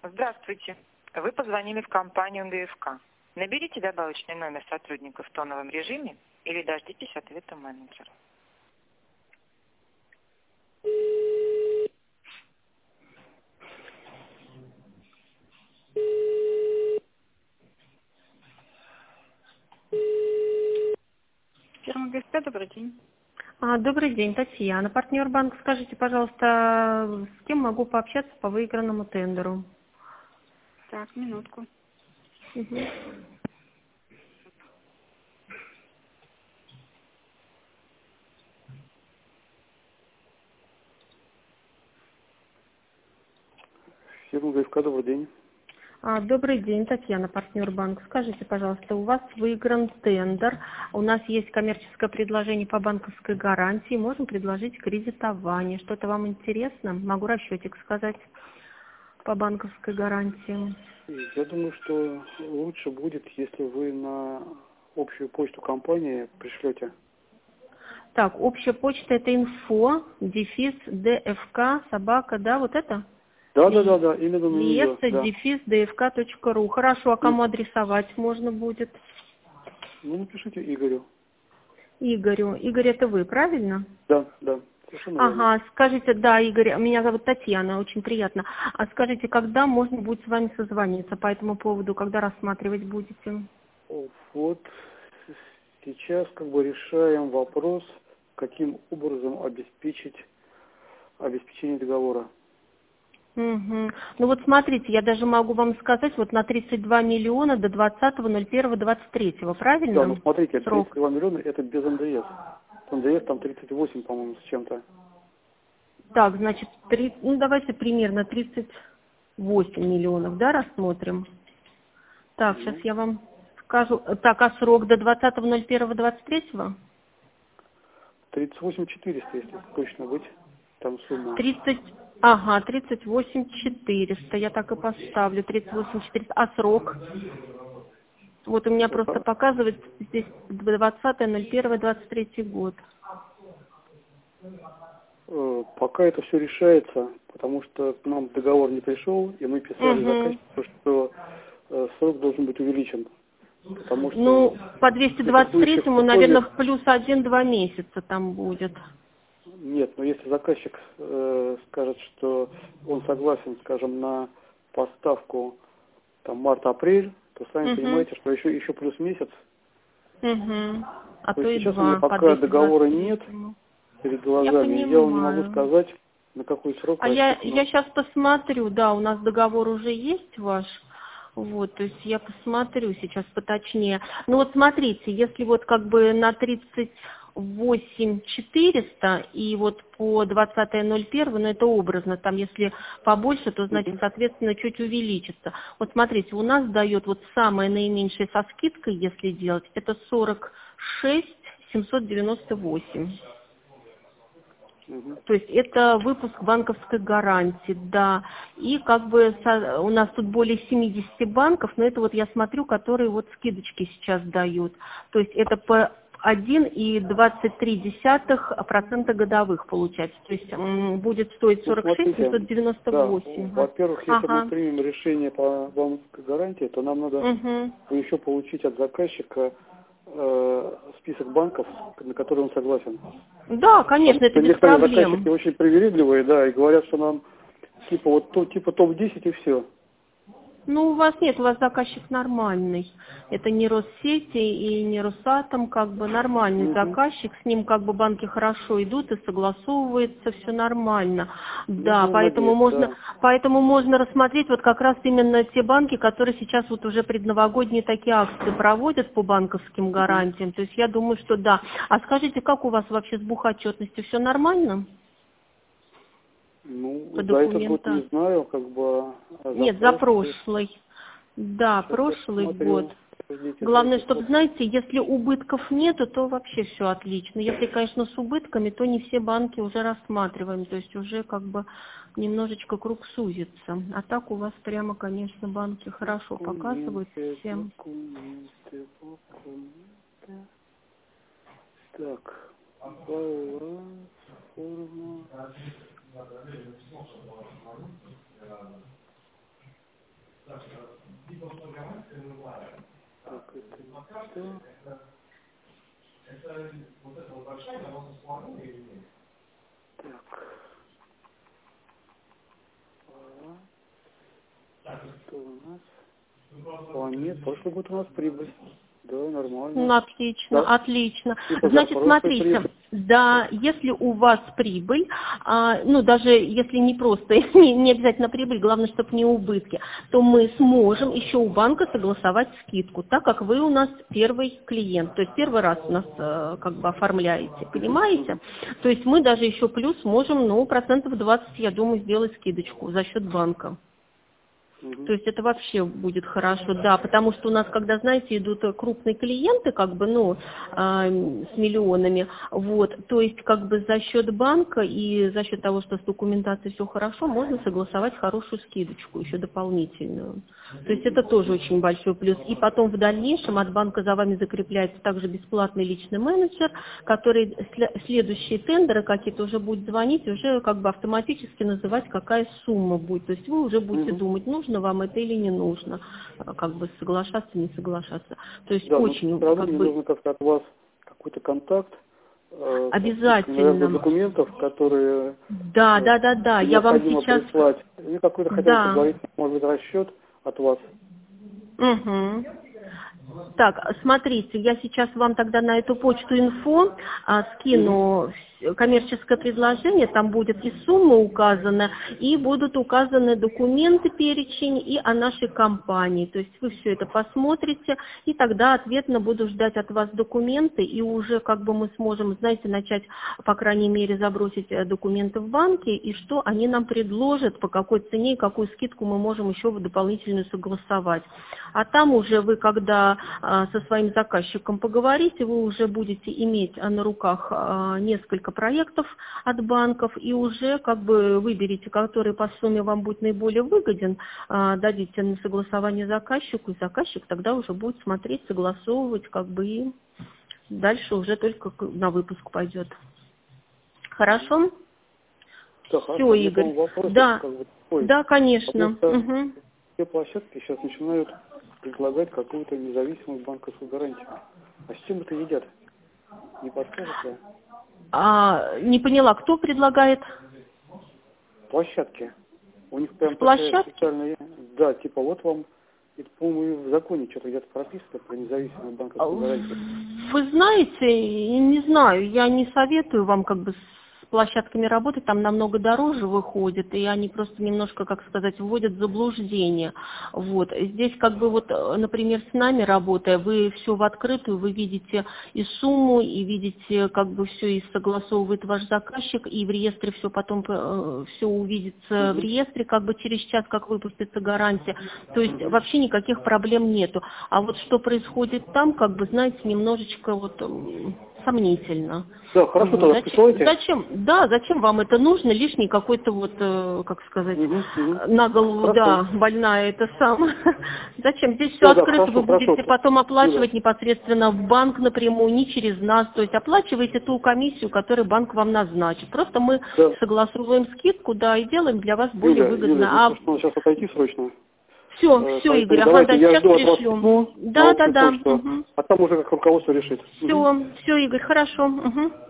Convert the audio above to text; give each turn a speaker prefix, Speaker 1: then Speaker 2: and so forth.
Speaker 1: Здравствуйте. Вы позвонили в компанию НДФК. Наберите добавочный номер сотрудника в тоновом режиме или дождитесь ответа менеджера. Фирма ГСП, добрый день.
Speaker 2: Добрый день, Татьяна, партнер банка. Скажите, пожалуйста, с кем могу пообщаться по выигранному тендеру?
Speaker 1: Так, минутку.
Speaker 2: Мгм.
Speaker 3: Фирма ГФК, добрый день.
Speaker 2: Добрый день, Татьяна, партнер банка. Скажите, пожалуйста, у вас выигран тендер. У нас есть коммерческое предложение по банковской гарантии. Можем предложить кредитование. Что-то вам интересно? Могу расчетик сказать по банковской гарантии.
Speaker 3: Я думаю, что лучше будет, если вы на общую почту компании пришлете.
Speaker 2: Так, общая почта это info, дефис, dfk, собака, да, вот это?
Speaker 3: Да, именно на нее.
Speaker 2: Лиеса,
Speaker 3: Да.
Speaker 2: дефис, dfk.ru. Хорошо, а кому адресовать можно будет?
Speaker 3: Ну, напишите Игорю.
Speaker 2: Игорю. Игорь, это вы, правильно?
Speaker 3: Да, совершенно верно.
Speaker 2: Ага, скажите, да, Игорь, меня зовут Татьяна, очень приятно. А скажите, когда можно будет с вами созвониться по этому поводу, когда рассматривать будете?
Speaker 3: Вот сейчас решаем вопрос, каким образом обеспечить обеспечение договора.
Speaker 2: Угу. Ну вот смотрите, я даже могу вам сказать, вот на 32 миллиона до 20.01.23, правильно?
Speaker 3: Да, ну смотрите,
Speaker 2: Срок.
Speaker 3: 32 миллиона это без НДС. НДС там 38, по-моему, с чем-то.
Speaker 2: Так, значит, давайте примерно 38 миллионов, да, рассмотрим. Так, сейчас
Speaker 3: Ну,
Speaker 2: я вам скажу. Так, а срок до 20.01.23?
Speaker 3: 38 400, если точно быть, там сумма.
Speaker 2: 38 400, я так и поставлю, 38 400. А срок? Вот у меня просто показывает здесь 20.01.23 год.
Speaker 3: Пока это все решается, потому что к нам договор не пришел, и мы писали
Speaker 2: Угу.
Speaker 3: заказчику, что срок должен быть увеличен. Потому что
Speaker 2: Ну, по
Speaker 3: в существующих
Speaker 2: 223-му, наверное,
Speaker 3: условиях
Speaker 2: плюс 1-2 месяца там будет.
Speaker 3: нет, но если заказчик скажет, что он согласен, скажем, на поставку там март-апрель, то сами
Speaker 2: Угу.
Speaker 3: понимаете, что еще плюс месяц.
Speaker 2: Угу. А
Speaker 3: То
Speaker 2: то
Speaker 3: есть
Speaker 2: и
Speaker 3: сейчас у меня
Speaker 2: 2 по
Speaker 3: пока договора нет
Speaker 2: 223-му.
Speaker 3: перед
Speaker 2: Я
Speaker 3: глазами, и я вам не могу
Speaker 2: понимаю.
Speaker 3: сказать, на какой срок
Speaker 2: А я
Speaker 3: рассчитано.
Speaker 2: сейчас посмотрю, да, у нас договор уже есть ваш. Вот, то есть я посмотрю сейчас поточнее. Ну вот смотрите, если вот на 38 400 и вот по 20.01, ну это образно, там если побольше, то значит,
Speaker 3: Мгм.
Speaker 2: соответственно, чуть увеличится. Вот смотрите, у нас дает вот самое наименьшее со скидкой, если делать, это 46 798.
Speaker 3: Мгм.
Speaker 2: То есть это выпуск банковской гарантии, да. И у нас тут более 70 банков, но это вот я смотрю, которые вот скидочки сейчас дают. То есть это по 1,23% годовых получается. То есть будет стоить
Speaker 3: Ну,
Speaker 2: 46
Speaker 3: смотрите, да,
Speaker 2: 798.
Speaker 3: во-первых, если мы
Speaker 2: Ага.
Speaker 3: примем решение по банковской гарантии, то нам надо
Speaker 2: Угу.
Speaker 3: еще получить от заказчика список банков, на которые он согласен.
Speaker 2: Да,
Speaker 3: Потому
Speaker 2: конечно, это
Speaker 3: что
Speaker 2: без
Speaker 3: некоторые заказчики
Speaker 2: проблем.
Speaker 3: очень привередливые, да, и говорят, что нам типа топ-10 и все.
Speaker 2: Ну, у вас нет, у вас заказчик нормальный. Это не Россети и не Росатом, нормальный
Speaker 3: Угу.
Speaker 2: заказчик, с ним банки хорошо идут и согласовывается, все нормально.
Speaker 3: Ну,
Speaker 2: Да,
Speaker 3: будем надеяться, да.
Speaker 2: поэтому можно рассмотреть вот как раз именно те банки, которые сейчас вот уже предновогодние такие акции проводят по банковским
Speaker 3: Угу.
Speaker 2: гарантиям. То есть я думаю, что да. А скажите, как у вас вообще с бухотчетностью, все нормально по
Speaker 3: Ну, за этот год не
Speaker 2: документации?
Speaker 3: знаю, а за
Speaker 2: Нет, за
Speaker 3: прошлый.
Speaker 2: прошлый. Да,
Speaker 3: Сейчас я
Speaker 2: прошлый год.
Speaker 3: посмотрю. Подождите,
Speaker 2: Главное,
Speaker 3: дайте
Speaker 2: чтобы,
Speaker 3: год.
Speaker 2: знаете, если убытков нету, то вообще все отлично. Если, конечно, с убытками, то не все банки уже рассматриваем. То есть уже немножечко круг сузится. А так у вас прямо, конечно, банки хорошо показывают всем.
Speaker 3: Документы. Так, баланс, форма. Так, это не так. Что у нас? А, нет, прошлый год у нас прибыль. Да, нормально.
Speaker 2: Ну, отлично,
Speaker 3: Да.
Speaker 2: отлично.
Speaker 3: Типа
Speaker 2: Значит,
Speaker 3: за
Speaker 2: смотрите,
Speaker 3: прошлый
Speaker 2: да, если у вас прибыль, ну, даже если не просто, не обязательно прибыль, главное, чтобы не убытки, то мы сможем еще у банка согласовать скидку, так как вы у нас первый клиент, то есть первый раз у нас как бы оформляете, понимаете? То есть мы даже еще плюс можем, ну, 20%, я думаю, сделать скидочку за счет банка. То есть это вообще будет хорошо, да, потому что у нас, когда, знаете, идут крупные клиенты, как бы, ну, с миллионами, вот, то есть, как бы, за счет банка и за счет того, что с документацией все хорошо, можно согласовать хорошую скидочку, еще дополнительную. То есть это тоже очень большой плюс. И потом в дальнейшем от банка за вами закрепляется также бесплатный личный менеджер, который следующие тендеры какие-то уже будет звонить, уже как бы автоматически называть, какая сумма будет. То есть вы уже будете думать, нужно вам это или не нужно, как бы соглашаться, не соглашаться. То есть
Speaker 3: да,
Speaker 2: очень
Speaker 3: но
Speaker 2: как
Speaker 3: мне
Speaker 2: бы...
Speaker 3: нужно как-то от вас какой-то контакт.
Speaker 2: Обязательно.
Speaker 3: Документов, которые
Speaker 2: Да. Я вам
Speaker 3: необходимо
Speaker 2: сейчас...
Speaker 3: прислать. Или какой-то хотя бы предварительный, может быть, расчет от вас.
Speaker 2: Угу. Так, смотрите, я сейчас вам тогда на эту почту инфо скину коммерческое предложение, там будет и сумма указана, и будут указаны документы, перечень и о нашей компании. То есть вы все это посмотрите, и тогда ответно буду ждать от вас документы, и уже как бы мы сможем, знаете, начать, по крайней мере, забросить документы в банке, и что они нам предложат, по какой цене и какую скидку мы можем еще дополнительную согласовать. А там уже вы, когда со своим заказчиком поговорите, вы уже будете иметь на руках несколько проектов от банков, и уже как бы выберите, который по сумме вам будет наиболее выгоден, дадите на согласование заказчику, и заказчик тогда уже будет смотреть, согласовывать, как бы, и дальше уже только на выпуск пойдет. Хорошо?
Speaker 3: Да,
Speaker 2: Все, Игорь.
Speaker 3: Вопрос,
Speaker 2: Да,
Speaker 3: как бы,
Speaker 2: да, конечно.
Speaker 3: Все площадки сейчас начинают предлагать какую-то независимую банковскую гарантию. А с чем это едят? Не подскажете?
Speaker 2: Не поняла, кто предлагает?
Speaker 3: Площадки. У них прям такая
Speaker 2: Площадки?
Speaker 3: специальная... Да, типа вот вам, это, по-моему, в законе что-то где-то прописано про независимую банковскую гарантию.
Speaker 2: Вы знаете, не знаю, я не советую вам как бы с площадками работать, там намного дороже выходит, и они просто немножко, как сказать, вводят в заблуждение. Вот. Здесь как бы вот, например, с нами работая, вы все в открытую, вы видите и сумму, и видите как бы все, и согласовывает ваш заказчик, и в реестре все потом, все увидится в реестре, как бы через час, как выпустится гарантия. То есть вообще никаких проблем нету. А вот что происходит там, как бы, знаете, немножечко вот сомнительно.
Speaker 3: Да, хорошо,
Speaker 2: вот.
Speaker 3: тогда присылайте.
Speaker 2: Зачем вам это нужно? Лишний какой-то вот, как сказать, на голову, да, больная это сам. Зачем? Здесь все открыто, вы будете потом оплачивать непосредственно в банк напрямую, не через нас. То есть оплачиваете ту комиссию, которую банк вам назначит. Просто мы согласовываем скидку, да, и делаем для вас более выгодно.
Speaker 3: Юля, нужно сейчас отойти срочно.
Speaker 2: Все, Игорь, сейчас пришлю. Да.
Speaker 3: А там уже как руководство решит.
Speaker 2: Все, Игорь, хорошо.